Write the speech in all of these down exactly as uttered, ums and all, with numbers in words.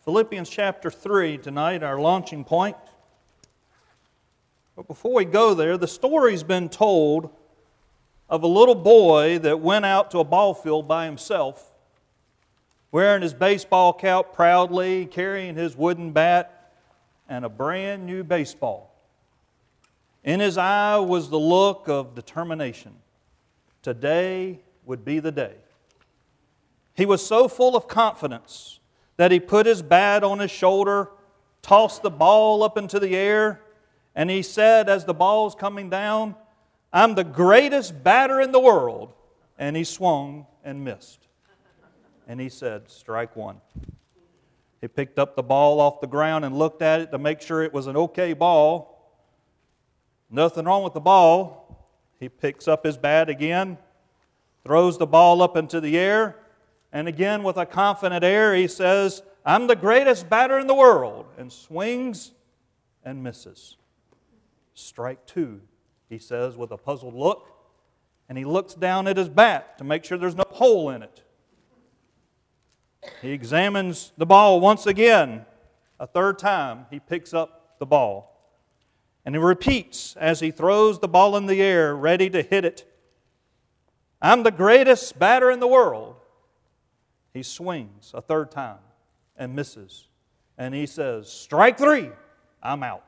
Philippians chapter three tonight, our launching point. But before we go there, the story's been told of a little boy that went out to a ball field by himself, wearing his baseball cap proudly, carrying his wooden bat, and a brand new baseball. In his eye was the look of determination. Today would be the day. He was so full of confidence that he put his bat on his shoulder, tossed the ball up into the air, and he said as the ball's coming down, "I'm the greatest batter in the world." And he swung and missed. And he said, "Strike one." He picked up the ball off the ground and looked at it to make sure it was an okay ball. Nothing wrong with the ball. He picks up his bat again, throws the ball up into the air, and again with a confident air he says, "I'm the greatest batter in the world," and swings and misses. "Strike two," he says with a puzzled look, and he looks down at his bat to make sure there's no hole in it. He examines the ball once again. A third time, he picks up the ball. And he repeats as he throws the ball in the air, ready to hit it, "I'm the greatest batter in the world." He swings a third time and misses. And he says, "Strike three, I'm out."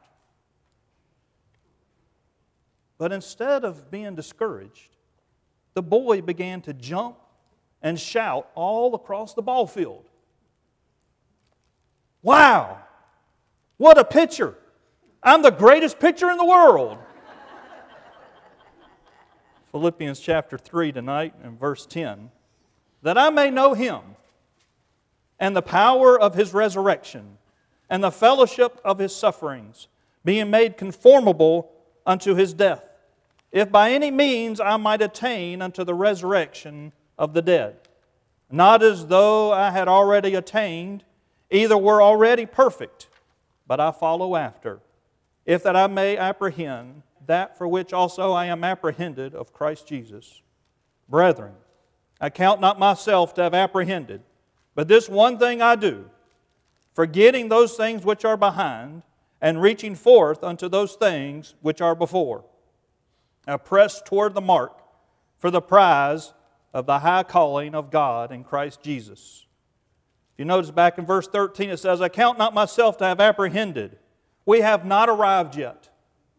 But instead of being discouraged, the boy began to jump and shout all across the ball field. "Wow! What a pitcher! I'm the greatest pitcher in the world!" Philippians chapter three tonight and verse ten. "That I may know Him and the power of His resurrection and the fellowship of His sufferings, being made conformable unto His death, if by any means I might attain unto the resurrection of the dead. Not as though I had already attained, either were already perfect, but I follow after, if that I may apprehend that for which also I am apprehended of Christ Jesus. Brethren, I count not myself to have apprehended, but this one thing I do, forgetting those things which are behind, and reaching forth unto those things which are before. I press toward the mark for the prize of the high calling of God in Christ Jesus." If you notice back in verse thirteen, it says, "I count not myself to have apprehended." We have not arrived yet.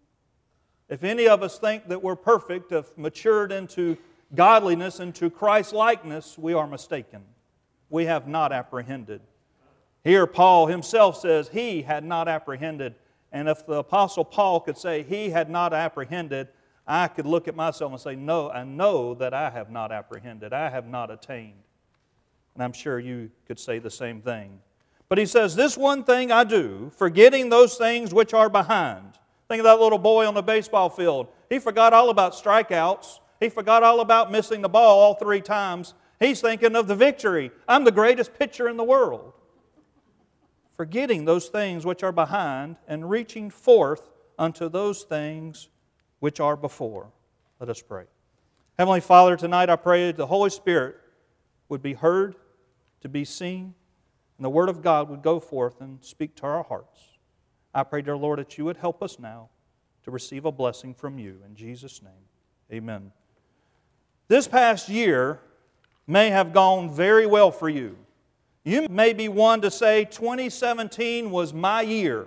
If any of us think that we're perfect, have matured into godliness, into Christ-likeness, we are mistaken. We have not apprehended. Here Paul himself says he had not apprehended. And if the Apostle Paul could say he had not apprehended, I could look at myself and say, no, I know that I have not apprehended. I have not attained. And I'm sure you could say the same thing. But he says, "This one thing I do, forgetting those things which are behind." Think of that little boy on the baseball field. He forgot all about strikeouts. He forgot all about missing the ball all three times. He's thinking of the victory. I'm the greatest pitcher in the world. Forgetting those things which are behind and reaching forth unto those things which are before. Let us pray. Heavenly Father, tonight I pray that the Holy Spirit would be heard, to be seen, and the Word of God would go forth and speak to our hearts. I pray, dear Lord, that you would help us now to receive a blessing from you. In Jesus' name, amen. This past year may have gone very well for you. You may be one to say twenty seventeen was my year.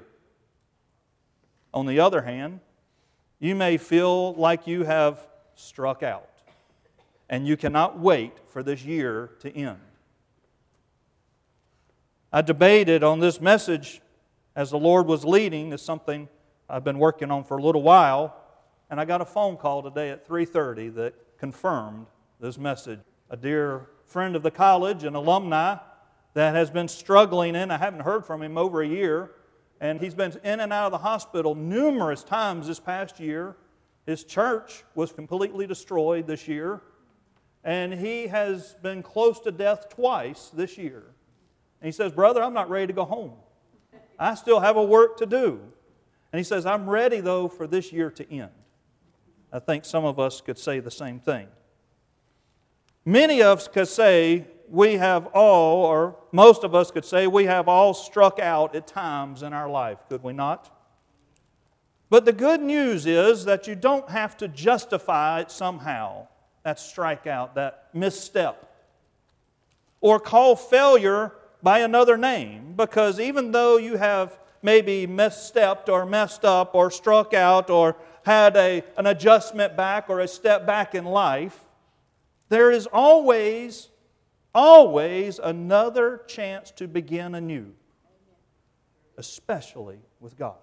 On the other hand, you may feel like you have struck out and you cannot wait for this year to end. I debated on this message as the Lord was leading. It's something I've been working on for a little while, and I got a phone call today at three thirty that confirmed this message. A dear friend of the college, an alumni that has been struggling in, I haven't heard from him over a year, and he's been in and out of the hospital numerous times this past year. His church was completely destroyed this year, and he has been close to death twice this year. And he says, "Brother, I'm not ready to go home. I still have a work to do." And he says, "I'm ready, though, for this year to end." I think some of us could say the same thing. Many of us could say we have all, or most of us could say, we have all struck out at times in our life, could we not? But the good news is that you don't have to justify it somehow, that strikeout, that misstep, or call failure by another name, because even though you have maybe misstepped or messed up or struck out or had a, an adjustment back or a step back in life, there is always, always another chance to begin anew, especially with God.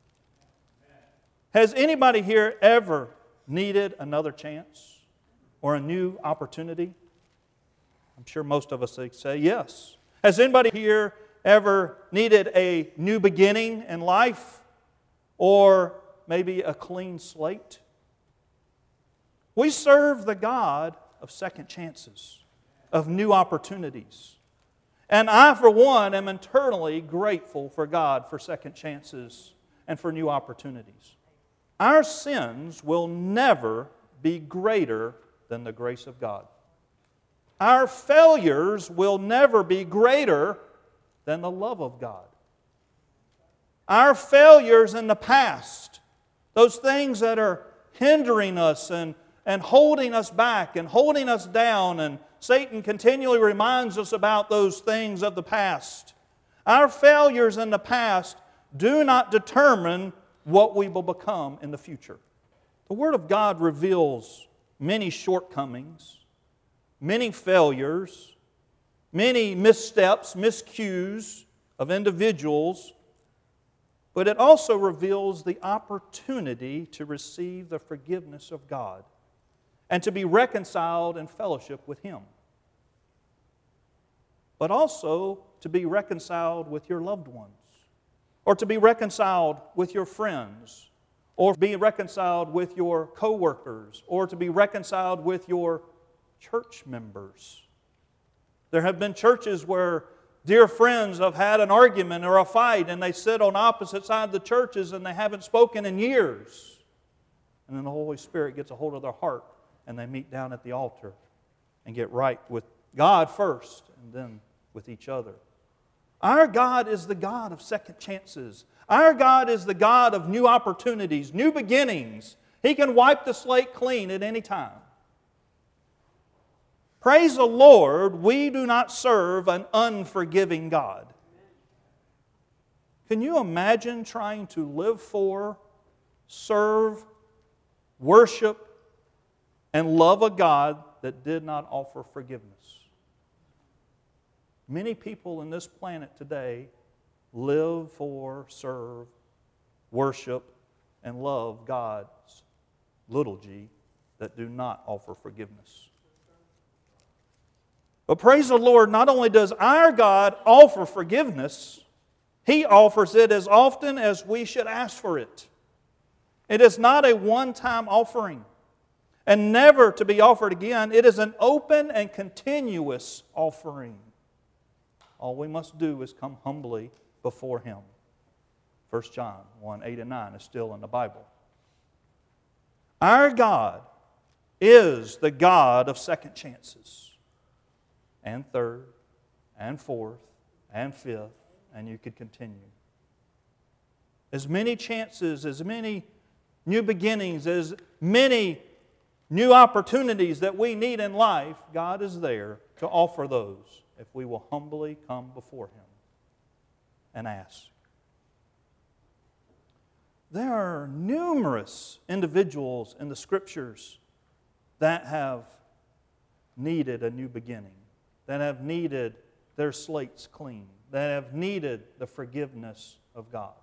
Has anybody here ever needed another chance or a new opportunity? I'm sure most of us would say yes. Has anybody here ever needed a new beginning in life or maybe a clean slate? We serve the God of second chances, of new opportunities. And I, for one, am eternally grateful for God for second chances and for new opportunities. Our sins will never be greater than the grace of God. Our failures will never be greater than the love of God. Our failures in the past, those things that are hindering us and, and holding us back and holding us down, and Satan continually reminds us about those things of the past. Our failures in the past do not determine what we will become in the future. The Word of God reveals many shortcomings, many failures, many missteps, miscues of individuals, but it also reveals the opportunity to receive the forgiveness of God and to be reconciled in fellowship with Him, but also to be reconciled with your loved ones, or to be reconciled with your friends, or be reconciled with your co-workers, or to be reconciled with your church members. There have been churches where dear friends have had an argument or a fight, and they sit on opposite sides of the churches and they haven't spoken in years. And then the Holy Spirit gets a hold of their heart and they meet down at the altar and get right with God first and then with each other. Our God is the God of second chances. Our God is the God of new opportunities, new beginnings. He can wipe the slate clean at any time. Praise the Lord, we do not serve an unforgiving God. Can you imagine trying to live for, serve, worship, and love a God that did not offer forgiveness? Many people in this planet today live for, serve, worship, and love gods, little g, that do not offer forgiveness. But praise the Lord, not only does our God offer forgiveness, He offers it as often as we should ask for it. It is not a one-time offering and never to be offered again. It is an open and continuous offering. All we must do is come humbly before Him. First John one, eight and nine is still in the Bible. Our God is the God of second chances, and third, and fourth, and fifth, and you could continue. As many chances, as many new beginnings, as many new opportunities that we need in life, God is there to offer those if we will humbly come before Him and ask. There are numerous individuals in the Scriptures that have needed a new beginning, that have needed their slates clean, that have needed the forgiveness of God.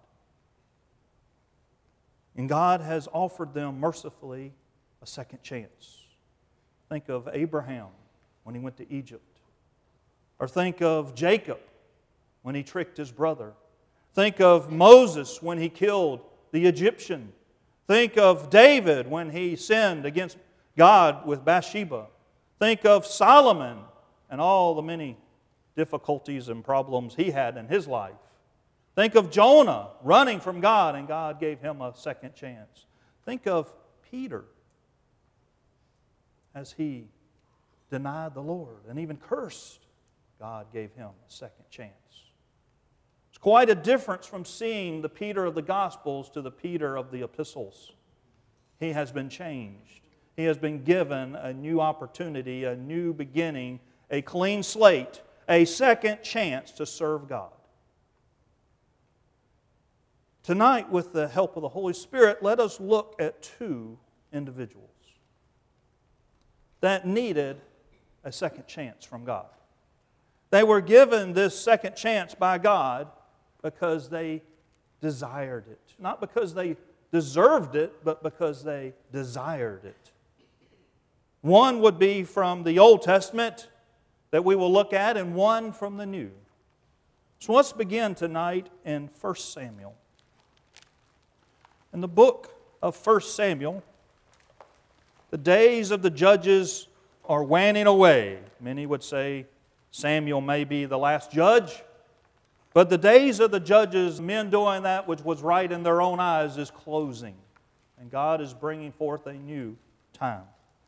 And God has offered them mercifully a second chance. Think of Abraham when he went to Egypt. Or think of Jacob when he tricked his brother. Think of Moses when he killed the Egyptian. Think of David when he sinned against God with Bathsheba. Think of Solomon and all the many difficulties and problems he had in his life. Think of Jonah running from God and God gave him a second chance. Think of Peter as he denied the Lord and even cursed God gave him a second chance. It's quite a difference from seeing the Peter of the Gospels to the Peter of the epistles. He has been changed. He has been given a new opportunity, a new beginning, a clean slate, a second chance to serve God. Tonight, with the help of the Holy Spirit, let us look at two individuals that needed a second chance from God. They were given this second chance by God because they desired it. Not because they deserved it, but because they desired it. One would be from the Old Testament that we will look at, and one from the New. So let's begin tonight in First Samuel. In the book of First Samuel, the days of the judges are waning away. Many would say Samuel may be the last judge, but the days of the judges, men doing that which was right in their own eyes, is closing. And God is bringing forth a new time.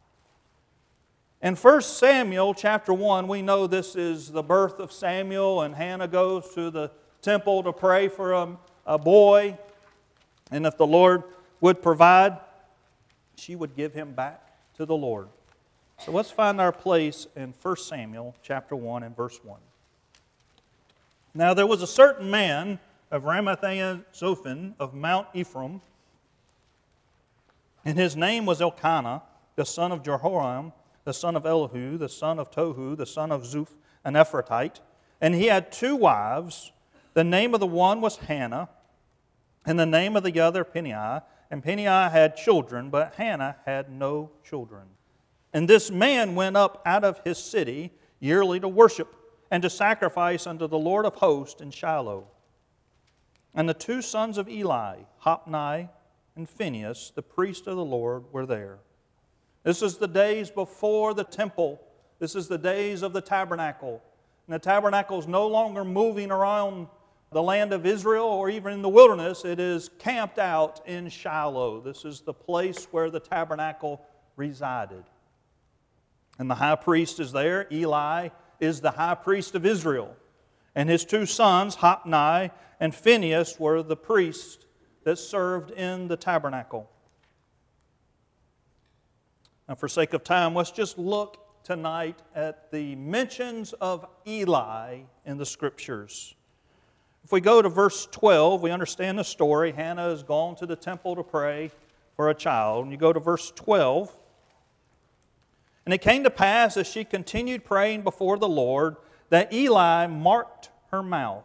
In First Samuel chapter one, we know this is the birth of Samuel, and Hannah goes to the temple to pray for a, a boy. And if the Lord would provide, she would give him back to the Lord. So let's find our place in First Samuel chapter one and verse one. Now there was a certain man of Ramathaim of Mount Ephraim, and his name was Elkanah, the son of Jehoram, the son of Elihu, the son of Tohu, the son of Zuph, an Ephrathite. And he had two wives. The name of the one was Hannah, and the name of the other Peninnah. And Peninnah had children, but Hannah had no children. And this man went up out of his city yearly to worship and to sacrifice unto the Lord of hosts in Shiloh. And the two sons of Eli, Hophni and Phinehas, the priest of the Lord, were there. This is the days before the temple. This is the days of the tabernacle. And the tabernacle is no longer moving around the land of Israel or even in the wilderness. It is camped out in Shiloh. This is the place where the tabernacle resided. And the high priest is there. Eli is the high priest of Israel. And his two sons, Hophni and Phinehas, were the priests that served in the tabernacle. Now, for sake of time, let's just look tonight at the mentions of Eli in the Scriptures. If we go to verse twelve, we understand the story. Hannah has gone to the temple to pray for a child. And you go to verse twelve. And it came to pass, as she continued praying before the Lord, that Eli marked her mouth.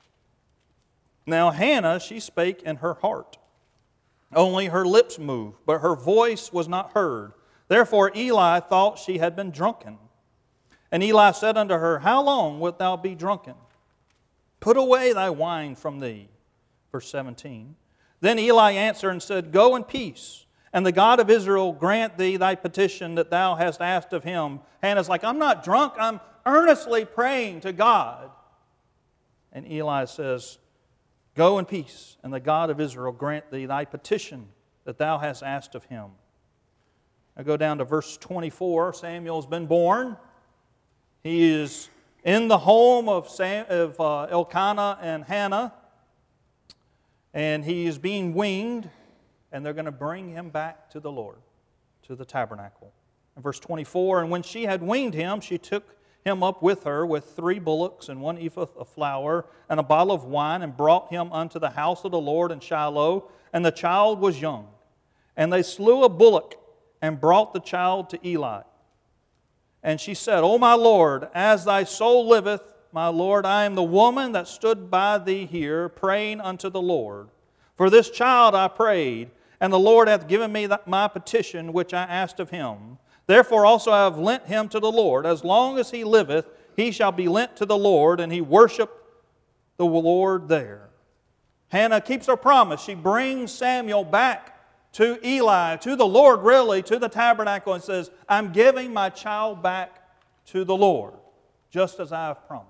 Now Hannah, she spake in her heart. Only her lips moved, but her voice was not heard. Therefore Eli thought she had been drunken. And Eli said unto her, How long wilt thou be drunken? Put away thy wine from thee. Verse seventeen. Then Eli answered and said, Go in peace, and the God of Israel grant thee thy petition that thou hast asked of him. Hannah's like, I'm not drunk, I'm earnestly praying to God. And Eli says, Go in peace, and the God of Israel grant thee thy petition that thou hast asked of him. I go down to verse twenty-four. Samuel's been born. He is in the home of, Sam, of uh, Elkanah and Hannah, and he is being weaned, and they're going to bring him back to the Lord, to the tabernacle. In verse twenty-four, and when she had weaned him, she took him up with her with three bullocks and one ephah of flour and a bottle of wine, and brought him unto the house of the Lord in Shiloh, and the child was young. And they slew a bullock and brought the child to Eli. And she said, O my Lord, as thy soul liveth, my Lord, I am the woman that stood by thee here, praying unto the Lord. For this child I prayed, and the Lord hath given me my petition which I asked of him. Therefore also I have lent him to the Lord. As long as he liveth, he shall be lent to the Lord. And he worshiped the Lord there. Hannah keeps her promise. She brings Samuel back to Eli, to the Lord really, to the tabernacle, and says, I'm giving my child back to the Lord, just as I have promised.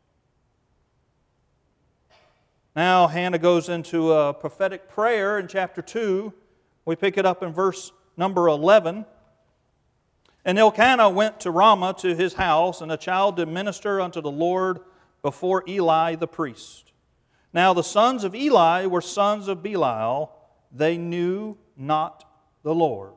Now Hannah goes into a prophetic prayer in chapter two. We pick it up in verse number eleven. And Elkanah went to Ramah to his house, and a child did minister unto the Lord before Eli the priest. Now the sons of Eli were sons of Belial. They knew not the Lord.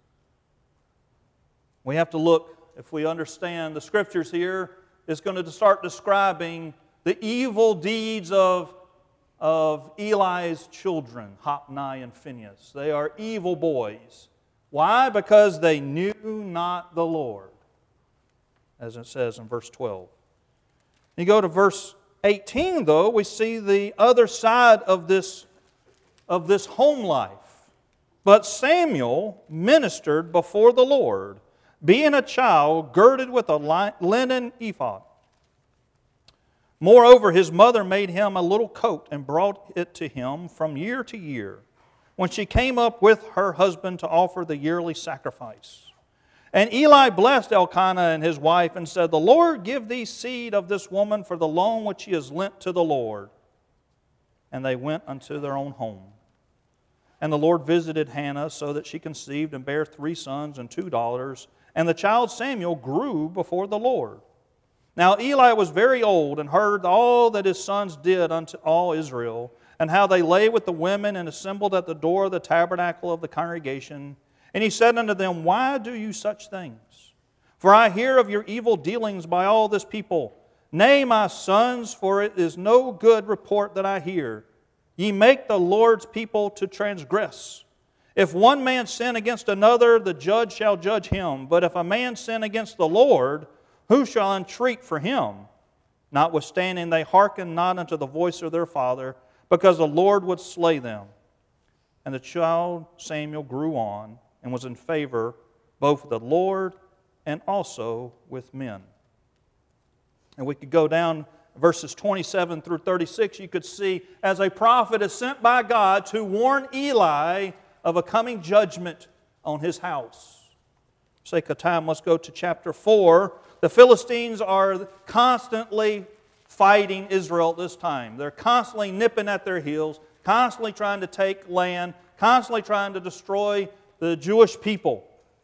We have to look, if we understand the Scriptures here, it's going to start describing the evil deeds of, of Eli's children, Hophni and Phinehas. They are evil boys. Why? Because they knew not the Lord, as it says in verse twelve. You go to verse eighteen, though, we see the other side of this, of this home life. But Samuel ministered before the Lord, being a child girded with a linen ephod. Moreover, his mother made him a little coat and brought it to him from year to year, when she came up with her husband to offer the yearly sacrifice. And Eli blessed Elkanah and his wife and said, The Lord give thee seed of this woman for the loan which he has lent to the Lord. And they went unto their own home. And the Lord visited Hannah so that she conceived and bare three sons and two daughters. And the child Samuel grew before the Lord. Now Eli was very old and heard all that his sons did unto all Israel, and how they lay with the women and assembled at the door of the tabernacle of the congregation. And he said unto them, Why do you such things? For I hear of your evil dealings by all this people. Nay, my sons, for it is no good report that I hear. Ye make the Lord's people to transgress. If one man sin against another, the judge shall judge him. But if a man sin against the Lord, who shall entreat for him? Notwithstanding, they hearkened not unto the voice of their father, because the Lord would slay them. And the child Samuel grew on, and was in favor both with the Lord and also with men. And we could go down verses twenty-seven through thirty-six. You could see as a prophet is sent by God to warn Eli of a coming judgment on his house. For the sake of time, let's go to chapter four. The Philistines are constantly fighting Israel at this time. They're constantly nipping at their heels, constantly trying to take land, constantly trying to destroy the Jewish people.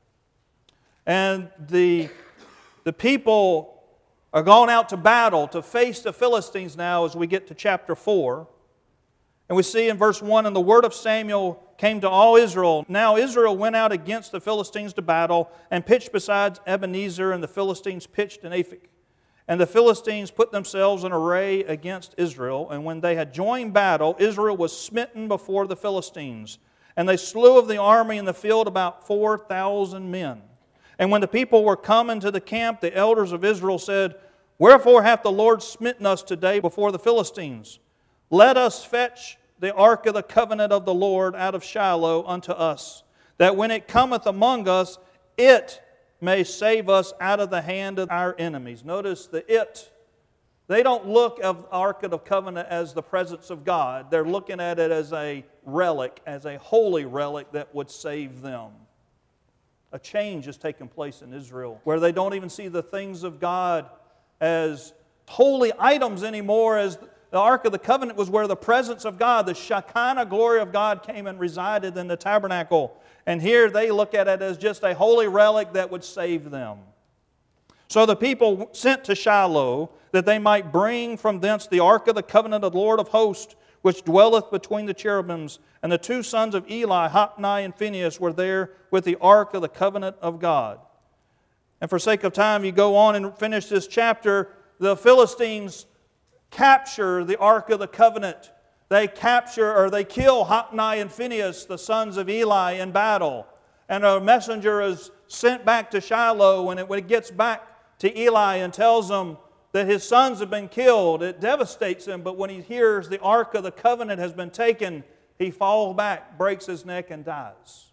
And the, the people are going out to battle to face the Philistines now as we get to chapter four. And we see in verse one, And the word of Samuel came to all Israel. Now Israel went out against the Philistines to battle, and pitched beside Ebenezer, and the Philistines pitched in Aphek. And the Philistines put themselves in array against Israel. And when they had joined battle, Israel was smitten before the Philistines. And they slew of the army in the field about four thousand men. And when the people were come into the camp, the elders of Israel said, Wherefore hath the Lord smitten us today before the Philistines? Let us fetch the ark of the covenant of the Lord out of Shiloh unto us, that when it cometh among us, it may save us out of the hand of our enemies. Notice the it. They don't look at the Ark of the Covenant as the presence of God. They're looking at it as a relic, as a holy relic that would save them. A change has taken place in Israel where they don't even see the things of God as holy items anymore, as the Ark of the Covenant was where the presence of God, the Shekinah glory of God came and resided in the tabernacle. And here they look at it as just a holy relic that would save them. So the people sent to Shiloh that they might bring from thence the ark of the covenant of the Lord of hosts, which dwelleth between the cherubims. And the two sons of Eli, Hophni and Phinehas, were there with the ark of the covenant of God. And for sake of time, you go on and finish this chapter. The Philistines capture the ark of the covenant. They capture or they kill Hophni and Phinehas, the sons of Eli, in battle. And a messenger is sent back to Shiloh, and when it gets back to Eli and tells him that his sons have been killed, it devastates him. But when he hears the Ark of the Covenant has been taken, he falls back, breaks his neck, and dies.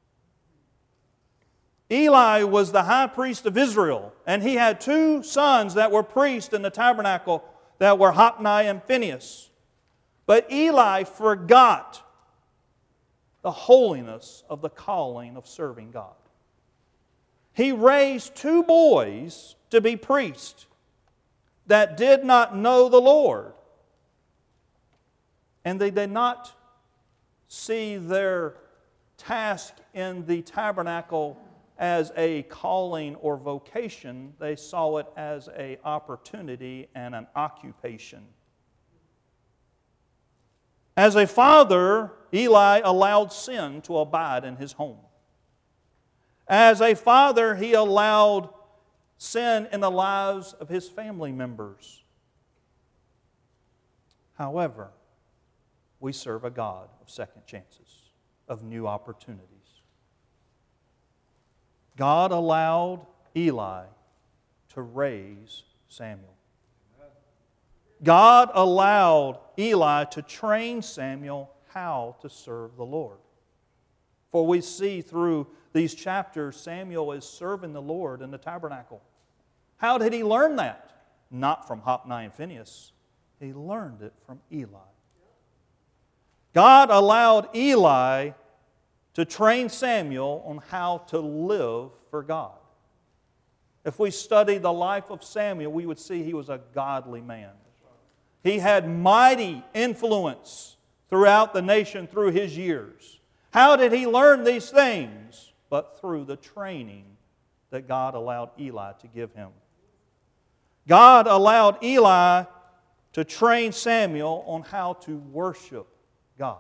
Eli was the high priest of Israel, and he had two sons that were priests in the tabernacle that were Hophni and Phinehas. But Eli forgot the holiness of the calling of serving God. He raised two boys to be priests that did not know the Lord. And they did not see their task in the tabernacle as a calling or vocation. They saw it as an opportunity and an occupation. As a father, Eli allowed sin to abide in his home. As a father, he allowed sin in the lives of his family members. However, we serve a God of second chances, of new opportunities. God allowed Eli to raise Samuel. God allowed Eli to train Samuel how to serve the Lord. For we see through these chapters, Samuel is serving the Lord in the tabernacle. How did he learn that? Not from Hophni and Phinehas. He learned it from Eli. God allowed Eli to train Samuel on how to live for God. If we study the life of Samuel, we would see he was a godly man. He had mighty influence throughout the nation through his years. How did he learn these things? But through the training that God allowed Eli to give him. God allowed Eli to train Samuel on how to worship God.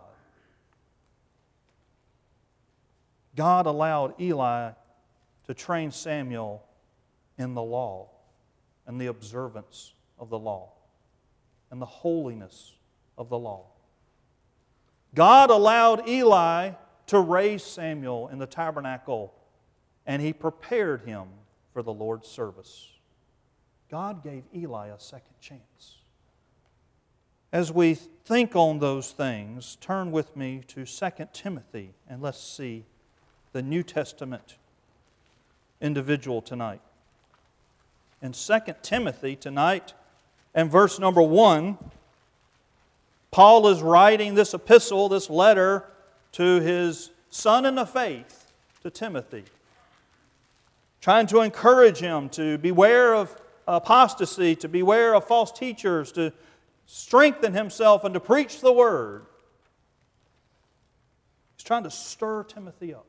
God allowed Eli to train Samuel in the law and the observance of the law and the holiness of the law. God allowed Eli to raise Samuel in the tabernacle, and He prepared him for the Lord's service. God gave Eli a second chance. As we think on those things, turn with me to Second Timothy, and let's see the New Testament individual tonight. In Second Timothy tonight, and verse number one, Paul is writing this epistle, this letter, to his son in the faith, to Timothy, trying to encourage him to beware of apostasy, to beware of false teachers, to strengthen himself and to preach the Word. He's trying to stir Timothy up.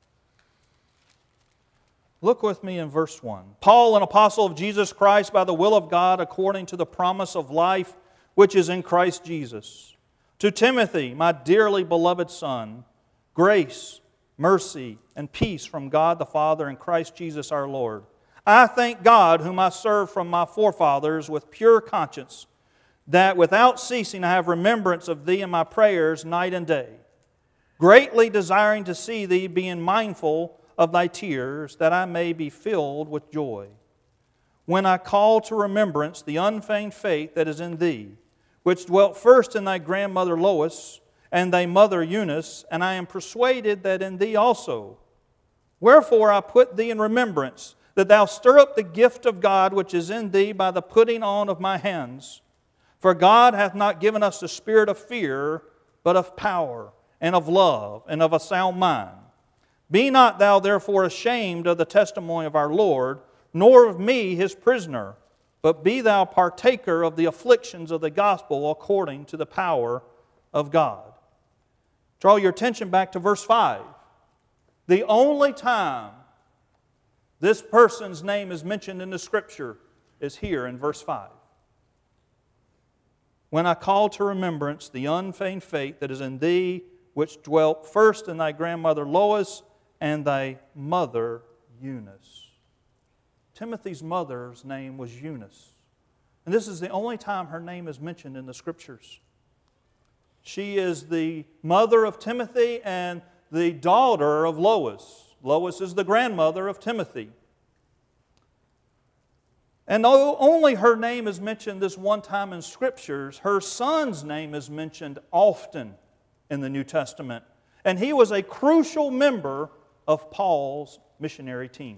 Look with me in verse one. Paul, an apostle of Jesus Christ by the will of God, according to the promise of life which is in Christ Jesus. To Timothy, my dearly beloved son, grace, mercy, and peace from God the Father and Christ Jesus our Lord. I thank God, whom I serve from my forefathers with pure conscience, that without ceasing I have remembrance of Thee in my prayers night and day, greatly desiring to see Thee, being mindful of Thy tears, that I may be filled with joy. When I call to remembrance the unfeigned faith that is in Thee, which dwelt first in Thy grandmother Lois and Thy mother Eunice, and I am persuaded that in Thee also. Wherefore I put Thee in remembrance, that Thou stir up the gift of God which is in Thee by the putting on of my hands. For God hath not given us the spirit of fear, but of power, and of love, and of a sound mind. Be not thou therefore ashamed of the testimony of our Lord, nor of me his prisoner, but be thou partaker of the afflictions of the gospel according to the power of God. Draw your attention back to verse five. The only time this person's name is mentioned in the Scripture is here in verse five. When I call to remembrance the unfeigned faith that is in Thee, which dwelt first in Thy grandmother Lois and Thy mother Eunice. Timothy's mother's name was Eunice. And this is the only time her name is mentioned in the Scriptures. She is the mother of Timothy and the daughter of Lois. Lois is the grandmother of Timothy. And though only her name is mentioned this one time in Scriptures, her son's name is mentioned often in the New Testament. And he was a crucial member of Paul's missionary team.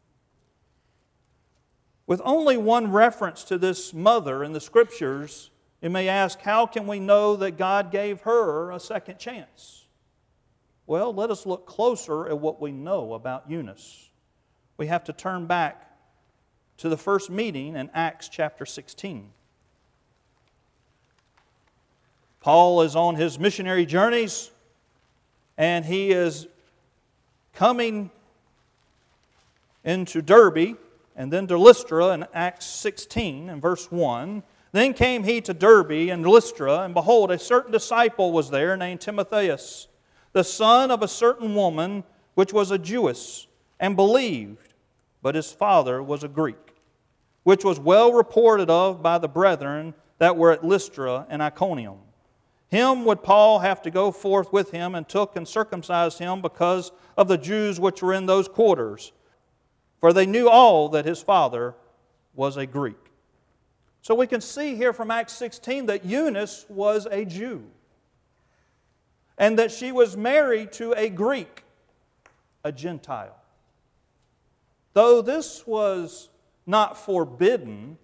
With only one reference to this mother in the Scriptures, you may ask, how can we know that God gave her a second chance? Well, let us look closer at what we know about Eunice. We have to turn back to the first meeting in Acts chapter sixteen. Paul is on his missionary journeys, and he is coming into Derbe, and then to Lystra in Acts sixteen and verse one. Then came he to Derbe and Lystra, and behold, a certain disciple was there named Timotheus, the son of a certain woman which was a Jewess, and believed, but his father was a Greek, which was well reported of by the brethren that were at Lystra and Iconium. Him would Paul have to go forth with him, and took and circumcised him because of the Jews which were in those quarters, for they knew all that his father was a Greek. So we can see here from Acts sixteen that Eunice was a Jew, and that she was married to a Greek, a Gentile. Though this was not forbidden,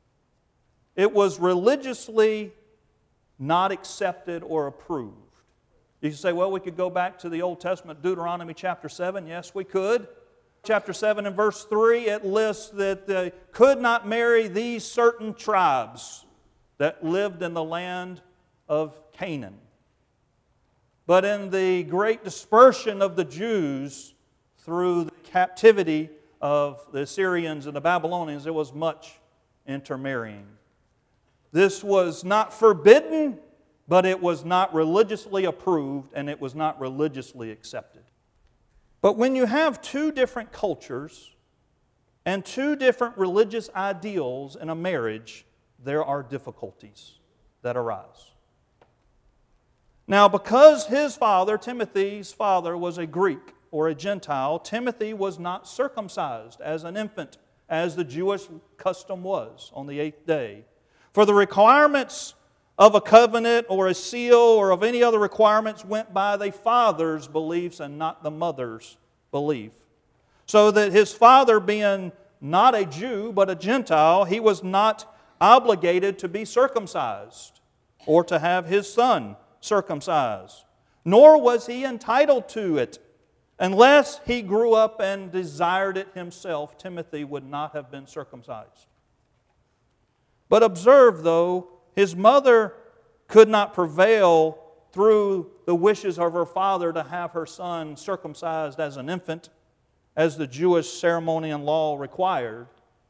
it was religiously not accepted or approved. You can say, well, we could go back to the Old Testament, Deuteronomy chapter seven. Yes, we could. Chapter seven and verse three, it lists that they could not marry these certain tribes that lived in the land of Canaan. But in the great dispersion of the Jews through the captivity of the Assyrians and the Babylonians, there was much intermarrying. This was not forbidden, but it was not religiously approved, and it was not religiously accepted. But when you have two different cultures and two different religious ideals in a marriage, there are difficulties that arise. Now, because his father, Timothy's father, was a Greek or a Gentile, Timothy was not circumcised as an infant, as the Jewish custom was on the eighth day. For the requirements of a covenant or a seal or of any other requirements went by the father's beliefs and not the mother's belief. So that his father, being not a Jew but a Gentile, he was not obligated to be circumcised or to have his son circumcised. Nor was he entitled to it unless he grew up and desired it himself. Timothy would not have been circumcised. But observe, though, his mother could not prevail through the wishes of her father to have her son circumcised as an infant, as the Jewish ceremony and law required,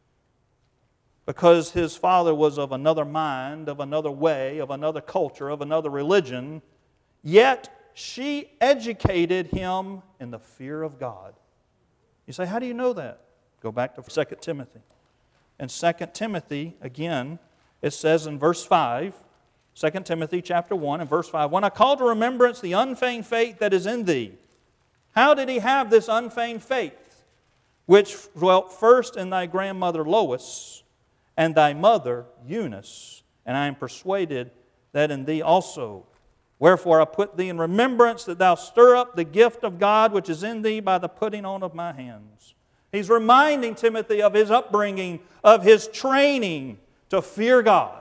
because his father was of another mind, of another way, of another culture, of another religion. Yet she educated him in the fear of God. You say, how do you know that? Go back to Second Timothy. In Second Timothy, again, it says in verse five, Second Timothy chapter one and verse five, when I call to remembrance the unfeigned faith that is in thee. How did he have this unfeigned faith? Which dwelt first in thy grandmother Lois and thy mother Eunice, and I am persuaded that in thee also. Wherefore I put thee in remembrance that thou stir up the gift of God which is in thee by the putting on of my hands. He's reminding Timothy of his upbringing, of his training to fear God.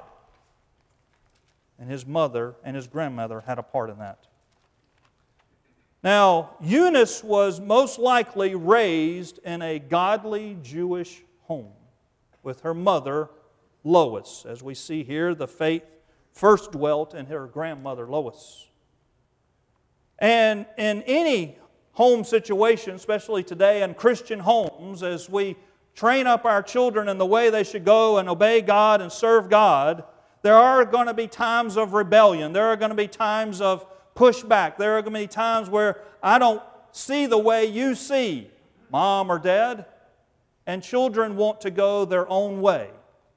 And his mother and his grandmother had a part in that. Now, Eunice was most likely raised in a godly Jewish home with her mother, Lois. As we see here, the faith first dwelt in her grandmother, Lois. And in any home situation, especially today in Christian homes, as we train up our children in the way they should go and obey God and serve God, there are going to be times of rebellion. There are going to be times of pushback. There are going to be times where I don't see the way you see, Mom or Dad, and children want to go their own way.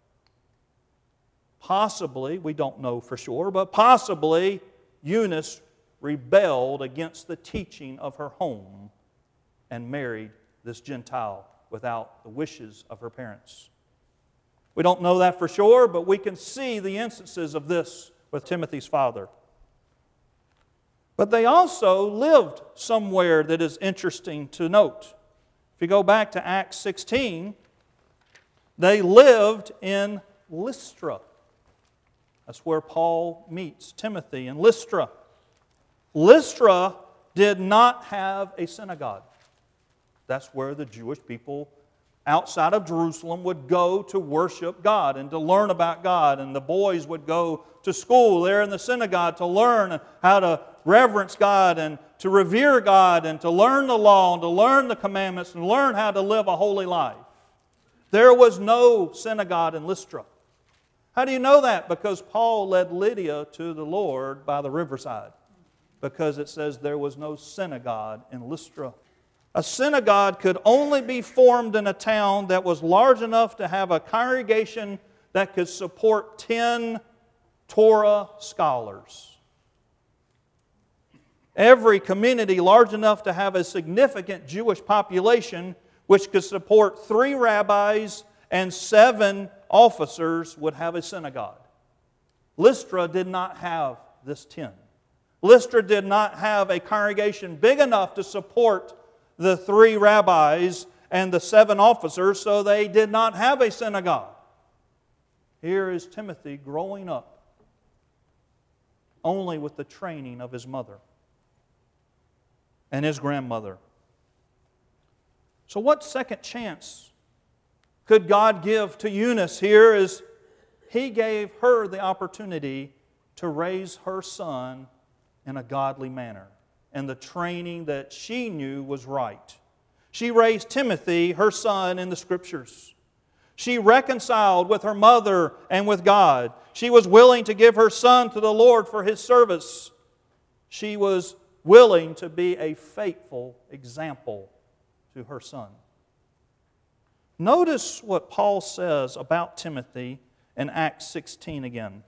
Possibly, we don't know for sure, but possibly Eunice rebelled against the teaching of her home and married this Gentile without the wishes of her parents. We don't know that for sure, but we can see the instances of this with Timothy's father. But they also lived somewhere that is interesting to note. If you go back to Acts sixteen, they lived in Lystra. That's where Paul meets Timothy, in Lystra. Lystra did not have a synagogue. That's where the Jewish people outside of Jerusalem would go to worship God and to learn about God. And the boys would go to school there in the synagogue to learn how to reverence God and to revere God and to learn the law and to learn the commandments and learn how to live a holy life. There was no synagogue in Lystra. How do you know that? Because Paul led Lydia to the Lord by the riverside. Because it says there was no synagogue in Lystra. A synagogue could only be formed in a town that was large enough to have a congregation that could support ten Torah scholars. Every community large enough to have a significant Jewish population which could support three rabbis and seven officers would have a synagogue. Lystra did not have this ten. Lystra did not have a congregation big enough to support the three rabbis and the seven officers, so they did not have a synagogue. Here is Timothy growing up only with the training of his mother and his grandmother. So what second chance could God give to Eunice here is He gave her the opportunity to raise her son in a godly manner and the training that she knew was right. She raised Timothy, her son, in the Scriptures. She reconciled with her mother and with God. She was willing to give her son to the Lord for His service. She was willing to be a faithful example to her son. Notice what Paul says about Timothy in Acts sixteen again.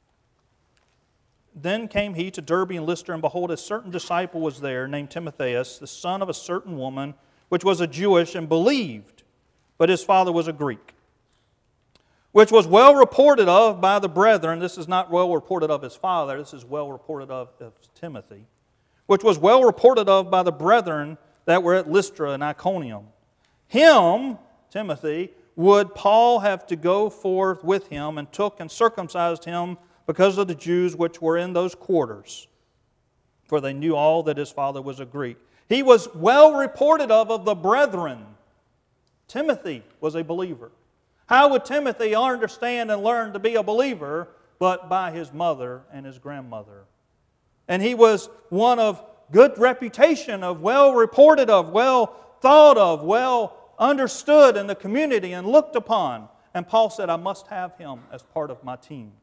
Then came he to Derbe and Lystra, and behold, a certain disciple was there, named Timotheus, the son of a certain woman, which was a Jewish, and believed, but his father was a Greek, which was well reported of by the brethren. This is not well reported of his father, this is well reported of, of Timothy, which was well reported of by the brethren that were at Lystra and Iconium. Him, Timothy, would Paul have to go forth with him, and took and circumcised him because of the Jews which were in those quarters, for they knew all that his father was a Greek. He was well reported of of the brethren. Timothy was a believer. How would Timothy understand and learn to be a believer but by his mother and his grandmother? And he was one of good reputation, of well reported of, well thought of, well understood in the community and looked upon. And Paul said, I must have him as part of my team.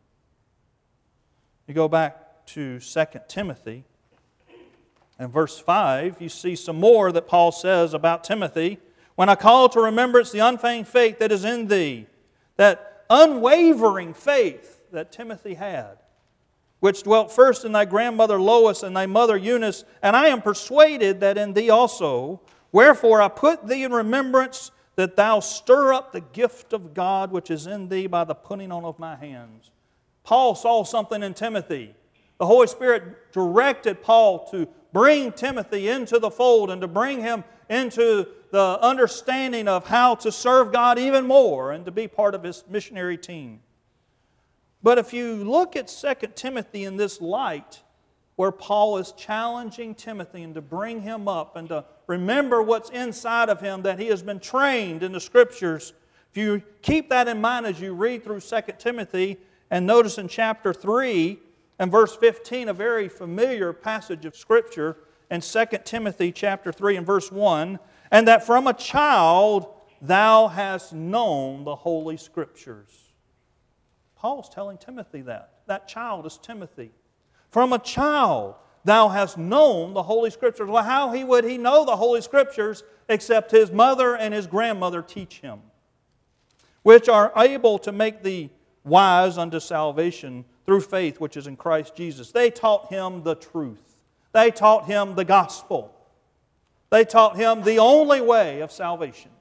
You go back to Second Timothy, and verse five, you see some more that Paul says about Timothy. When I call to remembrance the unfeigned faith that is in thee, that unwavering faith that Timothy had, which dwelt first in thy grandmother Lois and thy mother Eunice, and I am persuaded that in thee also. Wherefore I put thee in remembrance that thou stir up the gift of God which is in thee by the putting on of my hands. Paul saw something in Timothy. The Holy Spirit directed Paul to bring Timothy into the fold and to bring him into the understanding of how to serve God even more and to be part of His missionary team. But if you look at Second Timothy in this light, where Paul is challenging Timothy and to bring him up and to remember what's inside of him, that he has been trained in the Scriptures, if you keep that in mind as you read through Second Timothy, and notice in chapter three and verse fifteen, a very familiar passage of Scripture in Second Timothy chapter three and verse one, and that from a child thou hast known the Holy Scriptures. Paul's telling Timothy that. That child is Timothy. From a child thou hast known the Holy Scriptures. Well, how he would he know the Holy Scriptures except his mother and his grandmother teach him, which are able to make thee wise unto salvation through faith which is in Christ Jesus. They taught him the truth. They taught him the gospel. They taught him the only way of salvation.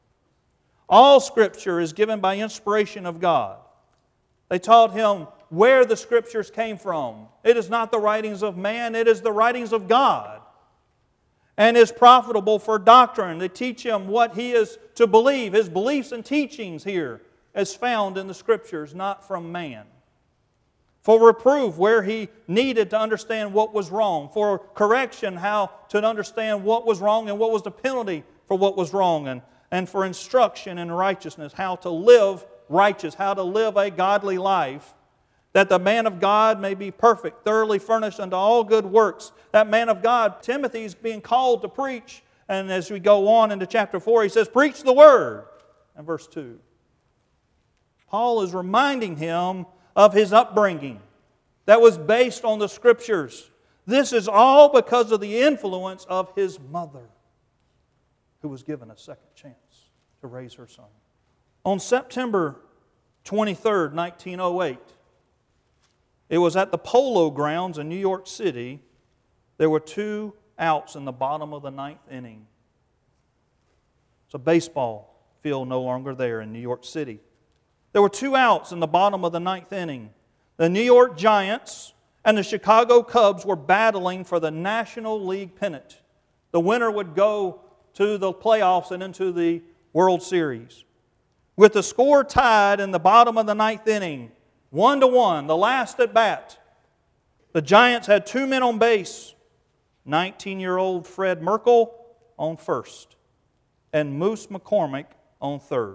All Scripture is given by inspiration of God. They taught him where the Scriptures came from. It is not the writings of man, it is the writings of God. And is profitable for doctrine. They teach him what he is to believe. His beliefs and teachings here is found in the Scriptures, not from man. For reproof, where he needed to understand what was wrong. For correction, how to understand what was wrong and what was the penalty for what was wrong. And and for instruction in righteousness, how to live righteous, how to live a godly life, that the man of God may be perfect, thoroughly furnished unto all good works. That man of God, Timothy, is being called to preach. And as we go on into chapter four, he says, preach the word. And verse two. Paul is reminding him of his upbringing that was based on the Scriptures. This is all because of the influence of his mother, who was given a second chance to raise her son. On September twenty-third, nineteen oh eight, it was at the Polo Grounds in New York City. There were two outs in the bottom of the ninth inning. It's a baseball field no longer there in New York City. There were two outs in the bottom of the ninth inning. The New York Giants and the Chicago Cubs were battling for the National League pennant. The winner would go to the playoffs and into the World Series. With the score tied in the bottom of the ninth inning, one to one, the last at bat, the Giants had two men on base. nineteen-year-old Fred Merkle on first and Moose McCormick on third.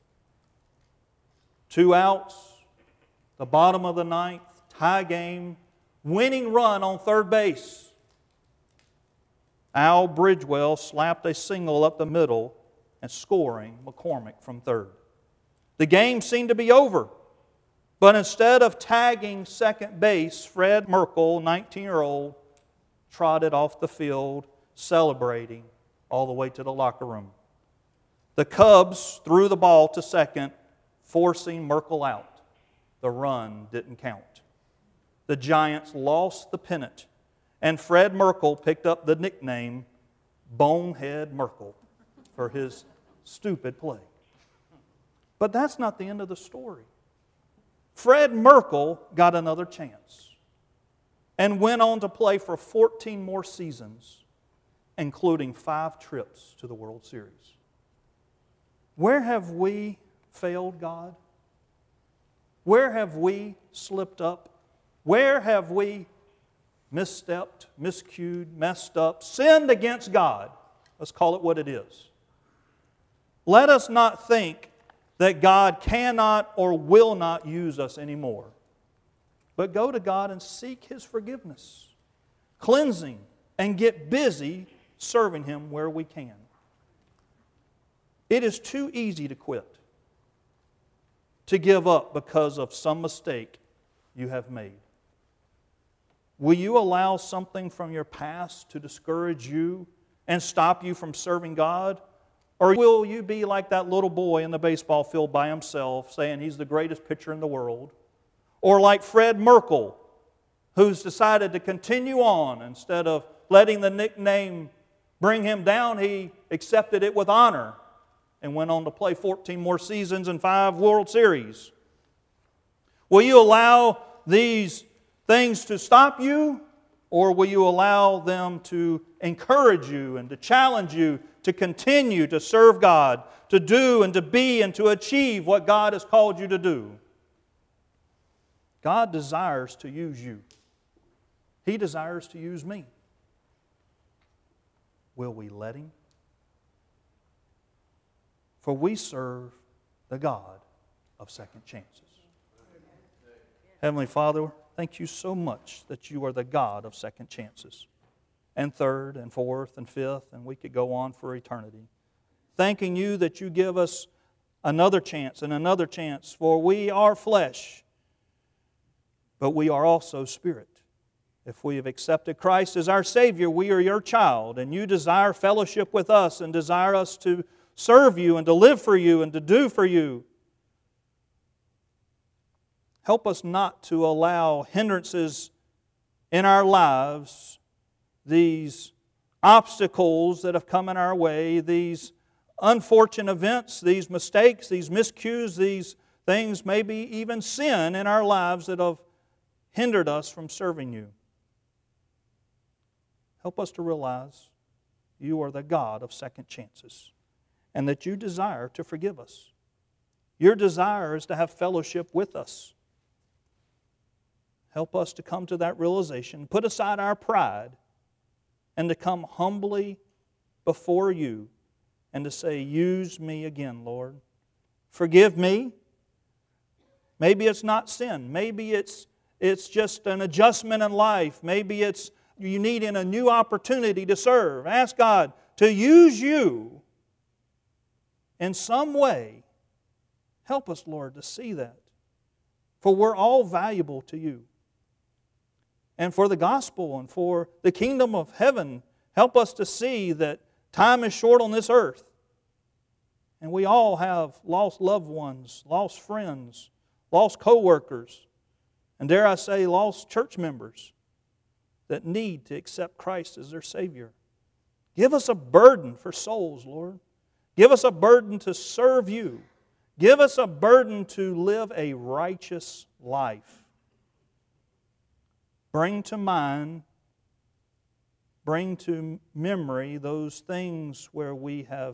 Two outs, the bottom of the ninth, tie game, winning run on third base. Al Bridgewell slapped a single up the middle and scoring McCormick from third. The game seemed to be over, but instead of tagging second base, Fred Merkle, nineteen-year-old, trotted off the field celebrating all the way to the locker room. The Cubs threw the ball to second, forcing Merkle out. The run didn't count. The Giants lost the pennant, and Fred Merkle picked up the nickname Bonehead Merkle for his stupid play. But that's not the end of the story. Fred Merkle got another chance and went on to play for fourteen more seasons, including five trips to the World Series. Where have we failed God? Where have we slipped up? Where have we misstepped, miscued, messed up, sinned against God? Let's call it what it is. Let us not think that God cannot or will not use us anymore, but go to God and seek His forgiveness, cleansing, and get busy serving Him where we can. It is too easy to quit, to give up because of some mistake you have made. Will you allow something from your past to discourage you and stop you from serving God? Or will you be like that little boy in the baseball field by himself, saying he's the greatest pitcher in the world? Or like Fred Merkle, who's decided to continue on instead of letting the nickname bring him down, he accepted it with honor and went on to play fourteen more seasons and five World Series. Will you allow these things to stop you, or will you allow them to encourage you and to challenge you to continue to serve God, to do and to be and to achieve what God has called you to do? God desires to use you. He desires to use me. Will we let Him? For we serve the God of second chances. Heavenly Father, thank you so much that you are the God of second chances, and third and fourth and fifth, and we could go on for eternity. Thanking you that you give us another chance and another chance, for we are flesh, but we are also spirit. If we have accepted Christ as our Savior, we are your child, and you desire fellowship with us and desire us to serve you and to live for you and to do for you. Help us not to allow hindrances in our lives, these obstacles that have come in our way, these unfortunate events, these mistakes, these miscues, these things, maybe even sin in our lives that have hindered us from serving you. Help us to realize you are the God of second chances, and that you desire to forgive us. Your desire is to have fellowship with us. Help us to come to that realization, put aside our pride, and to come humbly before you and to say, use me again, Lord. Forgive me. Maybe it's not sin. Maybe it's, it's just an adjustment in life. Maybe it's you need in a new opportunity to serve. Ask God to use you in some way. Help us, Lord, to see that. For we're all valuable to you. And for the gospel and for the kingdom of heaven, help us to see that time is short on this earth. And we all have lost loved ones, lost friends, lost co-workers, and dare I say, lost church members that need to accept Christ as their Savior. Give us a burden for souls, Lord. Give us a burden to serve you. Give us a burden to live a righteous life. Bring to mind, bring to memory those things where we have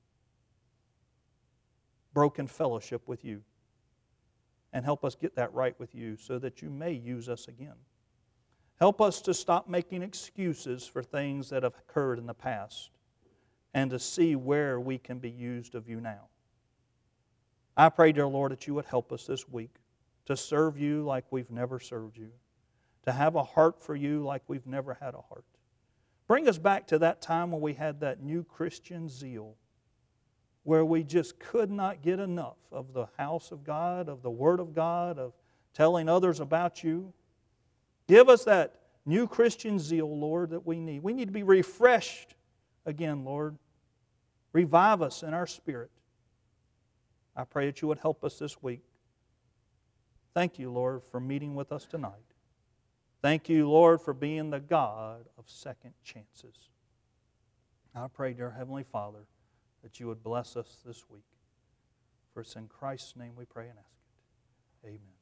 broken fellowship with you. And help us get that right with you so that you may use us again. Help us to stop making excuses for things that have occurred in the past and to see where we can be used of you now. I pray, dear Lord, that you would help us this week to serve you like we've never served you, to have a heart for you like we've never had a heart. Bring us back to that time when we had that new Christian zeal, where we just could not get enough of the house of God, of the Word of God, of telling others about you. Give us that new Christian zeal, Lord, that we need. We need to be refreshed again, Lord. Revive us in our spirit. I pray that you would help us this week. Thank you, Lord, for meeting with us tonight. Thank you, Lord, for being the God of second chances. I pray, dear Heavenly Father, that you would bless us this week. For it's in Christ's name we pray and ask it. Amen.